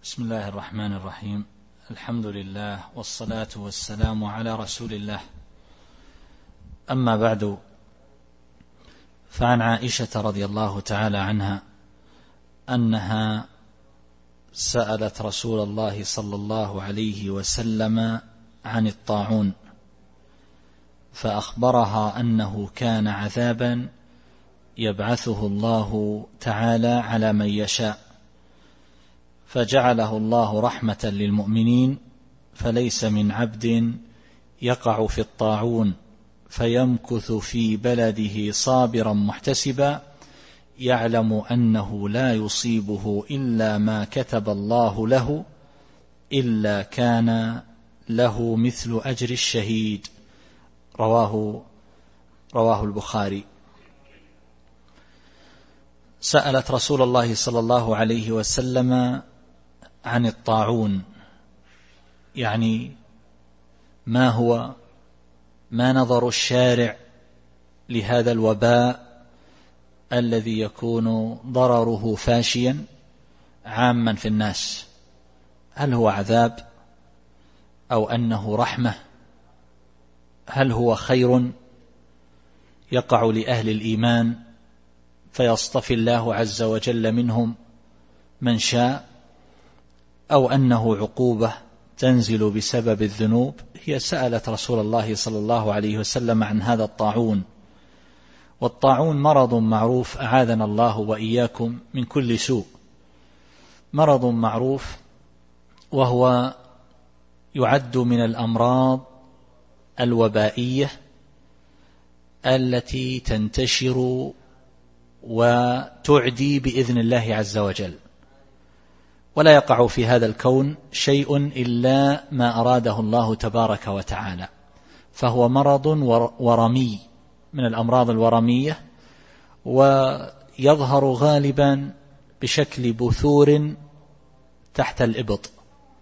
بسم الله الرحمن الرحيم. الحمد لله والصلاة والسلام على رسول الله. أما بعد، فعن عائشة رضي الله تعالى عنها أنها سألت رسول الله صلى الله عليه وسلم عن الطاعون، فأخبرها أنه كان عذابا يبعثه الله تعالى على من يشاء، فجعله الله رحمة للمؤمنين، فليس من عبد يقع في الطاعون فيمكث في بلده صابرا محتسبا يعلم أنه لا يصيبه إلا ما كتب الله له إلا كان له مثل أجر الشهيد. رواه البخاري. سألت رسول الله صلى الله عليه وسلم عن الطاعون، يعني ما نظر الشارع لهذا الوباء الذي يكون ضرره فاشيا عاما في الناس؟ هل هو عذاب أو أنه رحمة؟ هل هو خير يقع لأهل الإيمان فيصطفي الله عز وجل منهم من شاء، أو أنه عقوبة تنزل بسبب الذنوب؟ هي سألت رسول الله صلى الله عليه وسلم عن هذا الطاعون. والطاعون مرض معروف، أعاذنا الله وإياكم من كل سوء، مرض معروف، وهو يعد من الأمراض الوبائية التي تنتشر وتعدي بإذن الله عز وجل، ولا يقع في هذا الكون شيء إلا ما أراده الله تبارك وتعالى، فهو مرض ورمي من الأمراض الورمية، ويظهر غالبا بشكل بثور تحت الإبط،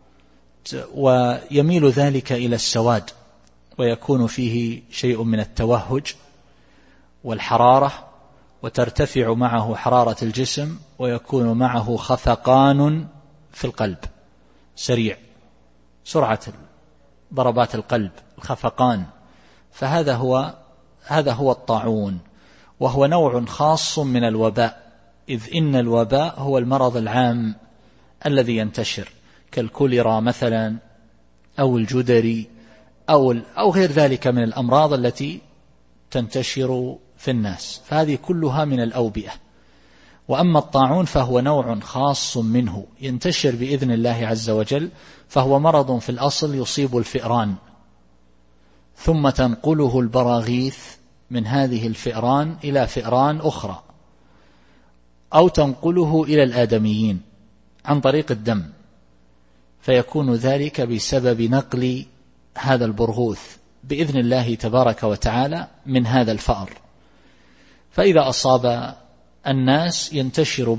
ويميل ذلك إلى السواد، ويكون فيه شيء من التوهج والحرارة، وترتفع معه حرارة الجسم، ويكون معه خفقان في القلب سريع، سرعة ضربات القلب، الخفقان. فهذا هو الطاعون، وهو نوع خاص من الوباء، إذ إن الوباء هو المرض العام الذي ينتشر كالكوليرا مثلا، أو الجدري، أو غير ذلك من الأمراض التي تنتشر في الناس، فهذه كلها من الأوبئة. وأما الطاعون فهو نوع خاص منه ينتشر بإذن الله عز وجل، فهو مرض في الأصل يصيب الفئران، ثم تنقله البراغيث من هذه الفئران إلى فئران أخرى، أو تنقله إلى الآدميين عن طريق الدم، فيكون ذلك بسبب نقل هذا البرغوث بإذن الله تبارك وتعالى من هذا الفأر. فإذا أصاب الناس ينتشر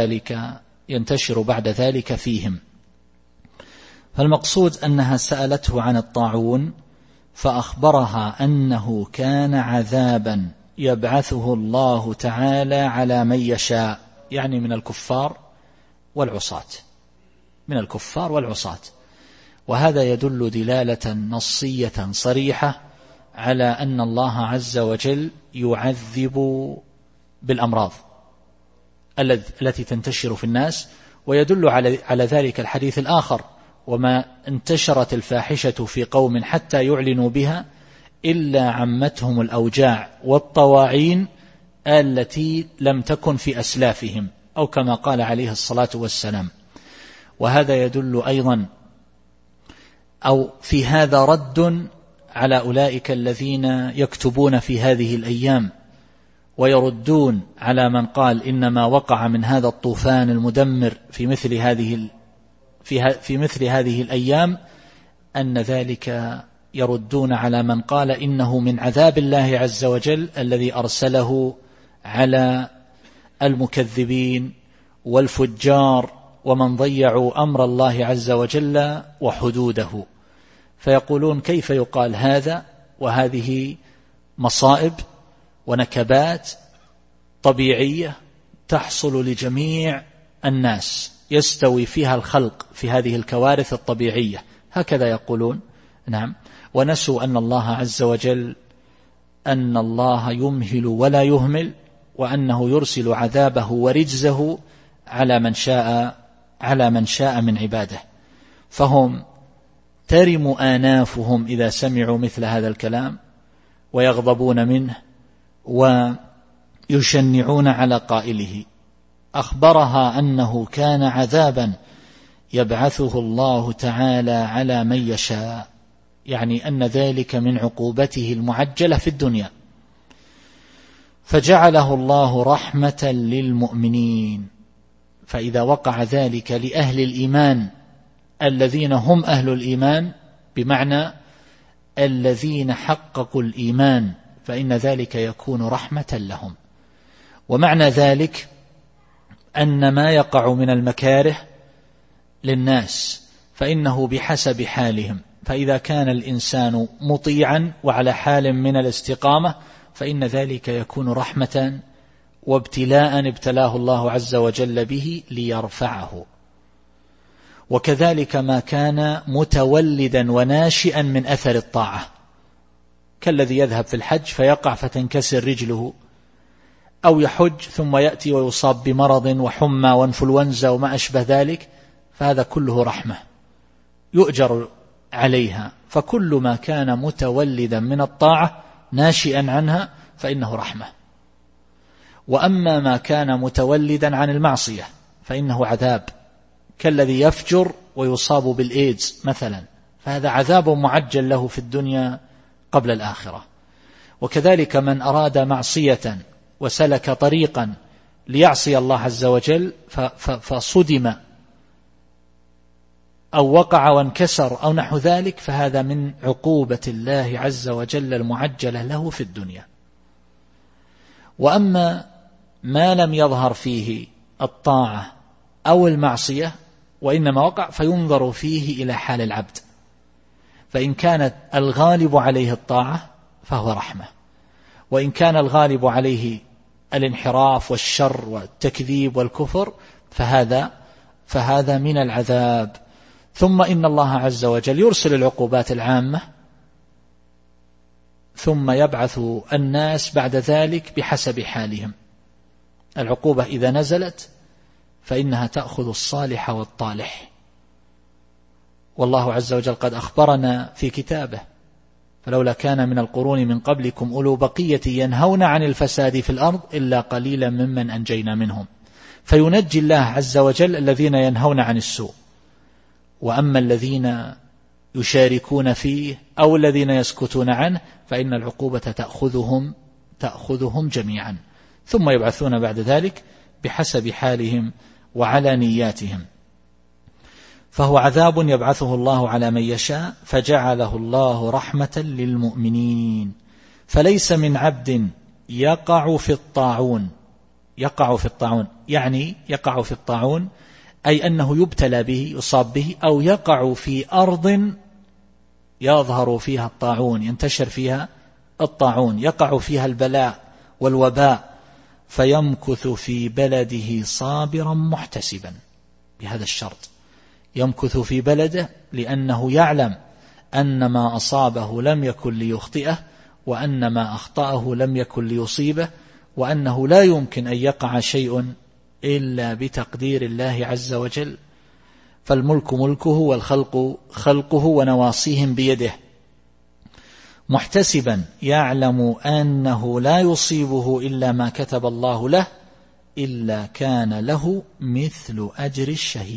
بعد ذلك فيهم. فالمقصود أنها سألته عن الطاعون، فأخبرها أنه كان عذابا يبعثه الله تعالى على من يشاء، يعني من الكفار والعصاة. وهذا يدل دلالة نصية صريحة على أن الله عز وجل يعذب بالأمراض التي تنتشر في الناس، ويدل على ذلك الحديث الآخر: وما انتشرت الفاحشة في قوم حتى يعلنوا بها إلا عمتهم الأوجاع والطواعين التي لم تكن في أسلافهم، أو كما قال عليه الصلاة والسلام. وهذا يدل أيضا، أو في هذا رد على أولئك الذين يكتبون في هذه الأيام ويردون على من قال إنما وقع من هذا الطوفان المدمر في مثل هذه الأيام، أن ذلك يردون على من قال إنه من عذاب الله عز وجل الذي أرسله على المكذبين والفجار ومن ضيعوا أمر الله عز وجل وحدوده. فيقولون: كيف يقال هذا وهذه مصائب ونكبات طبيعية تحصل لجميع الناس يستوي فيها الخلق في هذه الكوارث الطبيعية، هكذا يقولون. نعم. ونسوا أن الله عز وجل أن الله يمهل ولا يهمل، وأنه يرسل عذابه ورجزه على من شاء من عباده. فهم ترم آنافهم إذا سمعوا مثل هذا الكلام ويغضبون منه ويشنعون على قائله. أخبرها أنه كان عذابا يبعثه الله تعالى على من يشاء، يعني أن ذلك من عقوبته المعجلة في الدنيا، فجعله الله رحمة للمؤمنين. فإذا وقع ذلك لأهل الإيمان الذين هم أهل الإيمان، بمعنى الذين حققوا الإيمان، فإن ذلك يكون رحمة لهم. ومعنى ذلك أن ما يقع من المكاره للناس فإنه بحسب حالهم، فإذا كان الإنسان مطيعا وعلى حال من الاستقامة فإن ذلك يكون رحمة وابتلاء ابتلاه الله عز وجل به ليرفعه. وكذلك ما كان متولدا وناشئا من أثر الطاعة، كالذي يذهب في الحج فيقع فتنكسر رجله، أو يحج ثم يأتي ويصاب بمرض وحمى وانفلونزا وما أشبه ذلك، فهذا كله رحمة يؤجر عليها. فكل ما كان متولدا من الطاعة ناشئا عنها فإنه رحمة. وأما ما كان متولدا عن المعصية فإنه عذاب، كالذي يفجر ويصاب بالإيدز مثلا، فهذا عذاب معجل له في الدنيا قبل الآخرة. وكذلك من أراد معصية وسلك طريقا ليعصي الله عز وجل فصدم أو وقع وانكسر أو نحو ذلك، فهذا من عقوبة الله عز وجل المعجلة له في الدنيا. وأما ما لم يظهر فيه الطاعة أو المعصية وإنما وقع، فينظر فيه إلى حال العبد، فإن كانت الغالب عليه الطاعة فهو رحمة، وإن كان الغالب عليه الانحراف والشر والتكذيب والكفر فهذا من العذاب. ثم إن الله عز وجل يرسل العقوبات العامة ثم يبعث الناس بعد ذلك بحسب حالهم. العقوبة إذا نزلت فإنها تأخذ الصالح والطالح، والله عز وجل قد أخبرنا في كتابه: فلولا كان من القرون من قبلكم أولو بقية ينهون عن الفساد في الأرض إلا قليلا ممن أنجينا منهم. فينجي الله عز وجل الذين ينهون عن السوء، وأما الذين يشاركون فيه أو الذين يسكتون عنه فإن العقوبة تأخذهم جميعا، ثم يبعثون بعد ذلك بحسب حالهم وعلى نياتهم. فهو عذاب يبعثه الله على من يشاء، فجعله الله رحمة للمؤمنين. فليس من عبد يقع في الطاعون يعني يقع في الطاعون أي أنه يبتلى به، يصاب به، أو يقع في أرض يظهر فيها الطاعون، ينتشر فيها الطاعون، يقع فيها البلاء والوباء، فيمكث في بلده صابرا محتسبا. بهذا الشرط يمكث في بلده، لأنه يعلم أن ما أصابه لم يكن ليخطئه، وأن ما أخطأه لم يكن ليصيبه، وأنه لا يمكن أن يقع شيء إلا بتقدير الله عز وجل. فالملك ملكه والخلق خلقه ونواصيهم بيده. محتسبا يعلم أنه لا يصيبه إلا ما كتب الله له، إلا كان له مثل أجر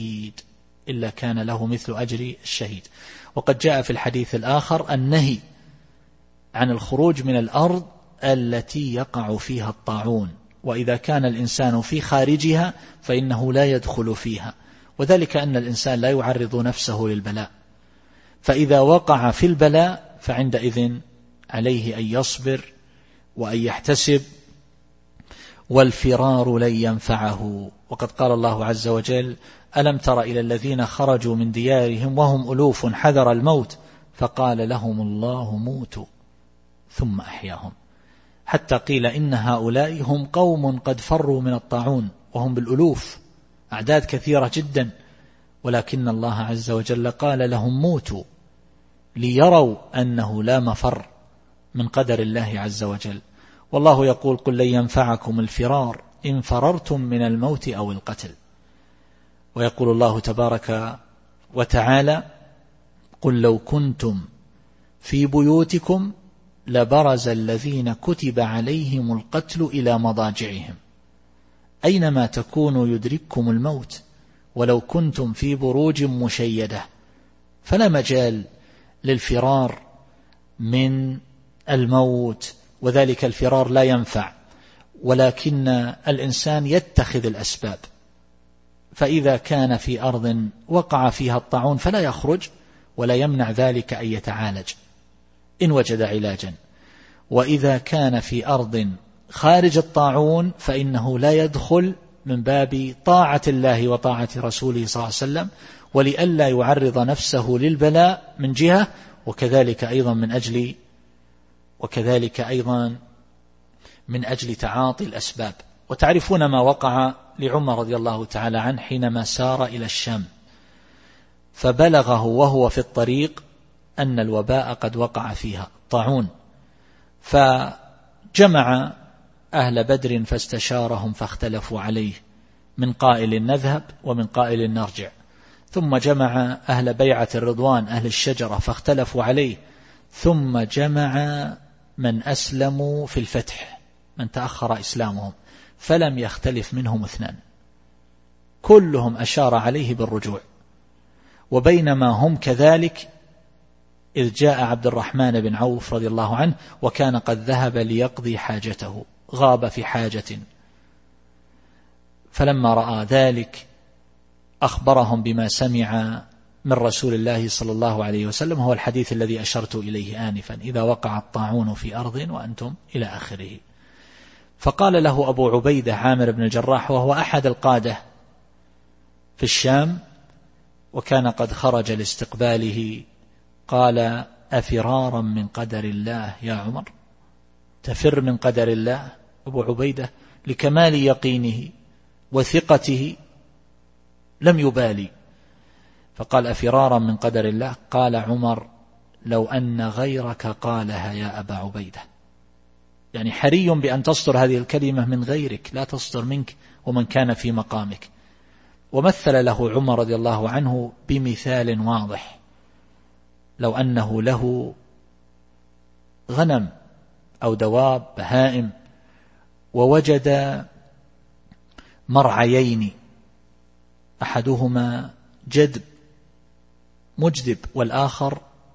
الشهيد. وقد جاء في الحديث الآخر النهي عن الخروج من الأرض التي يقع فيها الطاعون، وإذا كان الإنسان في خارجها فإنه لا يدخل فيها، وذلك أن الإنسان لا يعرض نفسه للبلاء، فإذا وقع في البلاء فعندئذ عليه أن يصبر وأن يحتسب، والفرار لن ينفعه. وقد قال الله عز وجل: ألم تر إلى الذين خرجوا من ديارهم وهم ألوف حذر الموت فقال لهم الله موتوا ثم أحياهم، حتى قيل إن هؤلاء هم قوم قد فروا من الطاعون وهم بالألوف، أعداد كثيرة جدا، ولكن الله عز وجل قال لهم موتوا ليروا أنه لا مفر من قدر الله عز وجل. والله يقول قل لن ينفعكم الفرار إن فررتم من الموت أو القتل. ويقول الله تبارك وتعالى قل لو كنتم في بيوتكم لبرز الذين كتب عليهم القتل إلى مضاجعهم أينما تكونوا يدرككم الموت ولو كنتم في بروج مشيدة. فلا مجال للفرار من الموت، وذلك الفرار لا ينفع، ولكن الإنسان يتخذ الأسباب. فإذا كان في أرض وقع فيها الطاعون فلا يخرج، ولا يمنع ذلك أن يتعالج إن وجد علاجا. وإذا كان في أرض خارج الطاعون فإنه لا يدخل من باب طاعة الله وطاعة رسوله صلى الله عليه وسلم، ولئلا يعرض نفسه للبلاء من جهة، وكذلك أيضا من أجل تعاطي الأسباب. وتعرفون ما وقع لعمر رضي الله تعالى عنه حينما سار إلى الشام، فبلغه وهو في الطريق أن الوباء قد وقع فيها طاعون، فجمع أهل بدر فاستشارهم فاختلفوا عليه، من قائل نذهب ومن قائل نرجع. ثم جمع أهل بيعة الرضوان أهل الشجرة فاختلفوا عليه، ثم جمع من أسلموا في الفتح، من تأخر إسلامهم، فلم يختلف منهم اثنان، كلهم أشار عليه بالرجوع. وبينما هم كذلك إذ جاء عبد الرحمن بن عوف رضي الله عنه وكان قد ذهب ليقضي حاجته، غاب في حاجة، فلما رأى ذلك أخبرهم بما سمع من رسول الله صلى الله عليه وسلم، هو الحديث الذي أشرت إليه آنفا: إذا وقع الطاعون في أرض وأنتم إلى آخره. فقال له أبو عبيدة عامر بن الجراح، وهو أحد القادة في الشام وكان قد خرج لاستقباله، قال: أفرارا من قدر الله يا عمر؟ تفر من قدر الله؟ أبو عبيدة لكمال يقينه وثقته لم يبالي، فقال: أفرارا من قدر الله؟ قال عمر: لو أن غيرك قالها يا أبا عبيدة. يعني حري بأن تصدر هذه الكلمة من غيرك، لا تصدر منك ومن كان في مقامك. ومثل له عمر رضي الله عنه بمثال واضح: لو أنه له غنم أو دواب بهائم ووجد مرعيين، أحدهما جدب مجدب والآخر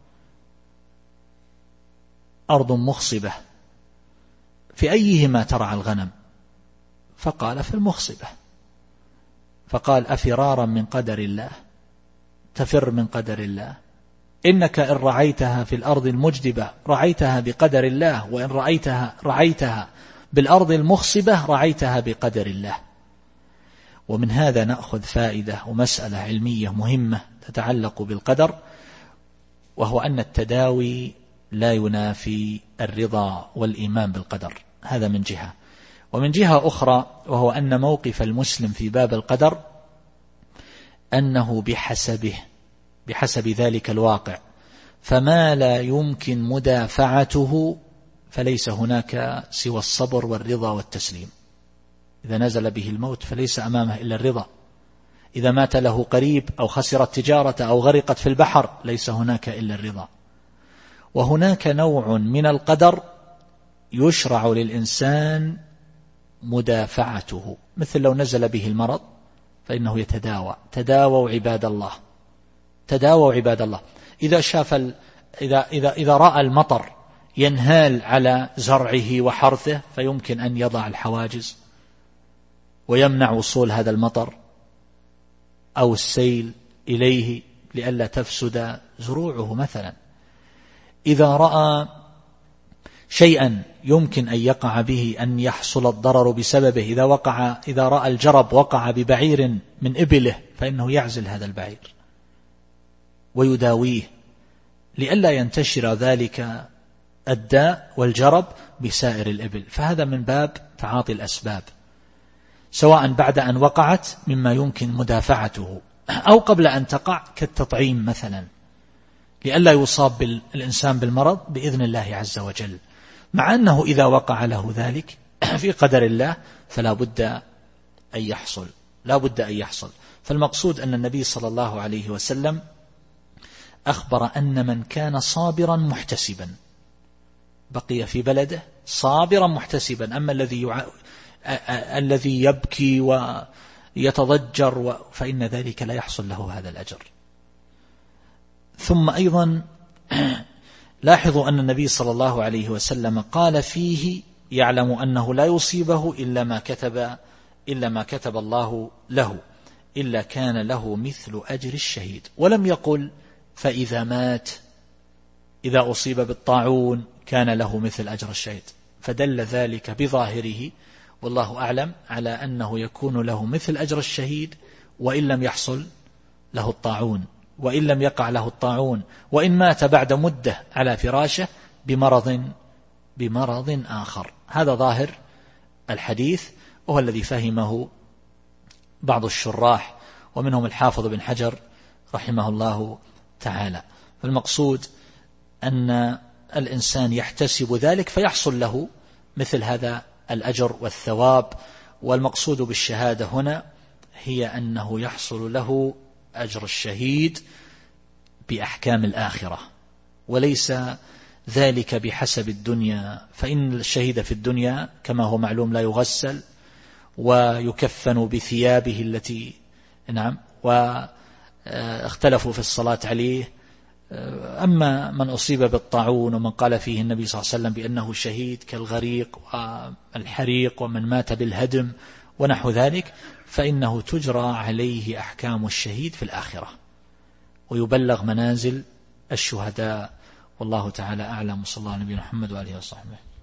أرض مخصبة، في أيهما ترعى الغنم؟ فقال: في المخصبة. فقال: أفرارا من قدر الله؟ تفر من قدر الله؟ إنك إن رعيتها في الأرض المجدبة رعيتها بقدر الله، وإن رعيتها بالأرض المخصبة رعيتها بقدر الله. ومن هذا نأخذ فائدة ومسألة علمية مهمة تتعلق بالقدر، وهو أن التداوي لا ينافي الرضا والإيمان بالقدر، هذا من جهة. ومن جهة أخرى وهو أن موقف المسلم في باب القدر أنه بحسب ذلك الواقع، فما لا يمكن مدافعته فليس هناك سوى الصبر والرضا والتسليم. إذا نزل به الموت فليس أمامه إلا الرضا، إذا مات له قريب أو خسرت تجارة أو غرقت في البحر ليس هناك إلا الرضا. وهناك نوع من القدر يشرع للإنسان مدافعته، مثل لو نزل به المرض فإنه يتداوى. تداووا عباد الله، تداووا عباد الله. إذا رأى المطر ينهال على زرعه وحرثه فيمكن أن يضع الحواجز ويمنع وصول هذا المطر أو السيل إليه لئلا تفسد زروعه مثلا. إذا رأى شيئا يمكن أن يقع به، أن يحصل الضرر بسببه، إذا رأى الجرب وقع ببعير من إبله فإنه يعزل هذا البعير ويداويه لئلا ينتشر ذلك الداء والجرب بسائر الإبل. فهذا من باب تعاطي الأسباب. سواء بعد أن وقعت مما يمكن مدافعته أو قبل أن تقع كالتطعيم مثلا، لئلا يصاب الإنسان بالمرض بإذن الله عز وجل، مع أنه إذا وقع له ذلك في قدر الله فلا بد أن يحصل، لا بد أن يحصل. فالمقصود أن النبي صلى الله عليه وسلم أخبر أن من كان صابرا محتسبا بقي في بلده صابرا محتسبا، أما الذي يبكي ويتضجر فإن ذلك لا يحصل له هذا الأجر. ثم أيضا لاحظوا أن النبي صلى الله عليه وسلم قال فيه يعلم أنه لا يصيبه إلا ما كتب الله له، إلا كان له مثل أجر الشهيد، ولم يقل فإذا مات إذا أصيب بالطاعون كان له مثل أجر الشهيد، فدل ذلك بظاهره والله أعلم على أنه يكون له مثل أجر الشهيد وإن لم يحصل له الطاعون، وإن لم يقع له الطاعون، وإن مات بعد مدة على فراشه بمرض آخر. هذا ظاهر الحديث، وهو الذي فهمه بعض الشراح ومنهم الحافظ بن حجر رحمه الله تعالى. فالمقصود أن الإنسان يحتسب ذلك فيحصل له مثل هذا الأجر والثواب، والمقصود بالشهادة هنا هي أنه يحصل له أجر الشهيد بأحكام الآخرة، وليس ذلك بحسب الدنيا، فإن الشهيد في الدنيا كما هو معلوم لا يغسل ويكفن بثيابه التي واختلفوا في الصلاة عليه. أما من أصيب بالطاعون ومن قال فيه النبي صلى الله عليه وسلم بأنه شهيد كالغريق والحريق ومن مات بالهدم ونحو ذلك، فإنه تجرى عليه أحكام الشهيد في الآخرة ويبلغ منازل الشهداء. والله تعالى أعلم، صلى الله عليه وسلم محمد وآله وصحبه.